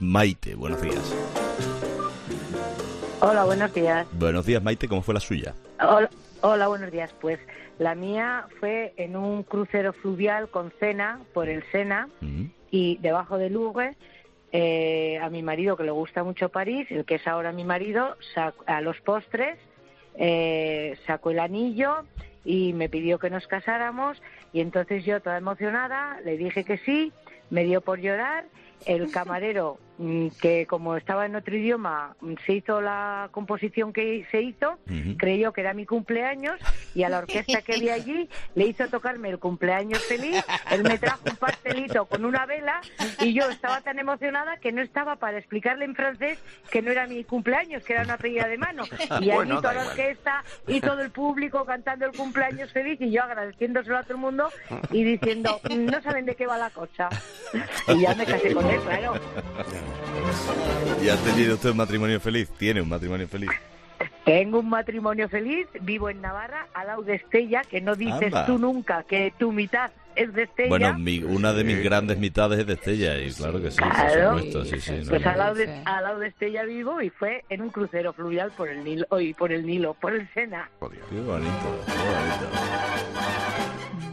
Maite, buenos días. Hola, buenos días. Buenos días, Maite, ¿cómo fue la suya? Hola, buenos días. Pues la mía fue en un crucero fluvial con cena por el Sena y debajo del Louvre. A mi marido, que le gusta mucho París, el que es ahora mi marido, a los postres sacó el anillo y me pidió que nos casáramos, y entonces yo, toda emocionada, le dije que sí, me dio por llorar. El camarero, que como estaba en otro idioma, se hizo la composición que se hizo, creyó que era mi cumpleaños, y a la orquesta que vi allí le hizo tocarme el cumpleaños feliz. Él me trajo un pastelito con una vela y yo estaba tan emocionada que no estaba para explicarle en francés que no era mi cumpleaños, que era una pedida de mano. Y allí Bueno, toda da la igual. orquesta y todo el público cantando el cumpleaños feliz, y yo agradeciéndoselo a todo el mundo y diciendo, no saben de qué va la cosa. Y ya me casé con él, claro. ¿Y ha tenido usted un matrimonio feliz? ¿Tiene un matrimonio feliz? Tengo un matrimonio feliz, vivo en Navarra, al lado de Estella, que no dices Anda. tú nunca que tu mitad es de Estella. Bueno, una de mis grandes mitades es de Estella, y claro que sí, Claro. por supuesto, sí. Pues no. al lado de Estella vivo, y fue en un crucero fluvial por el Nilo, por el Sena. Qué bonito, qué bonito.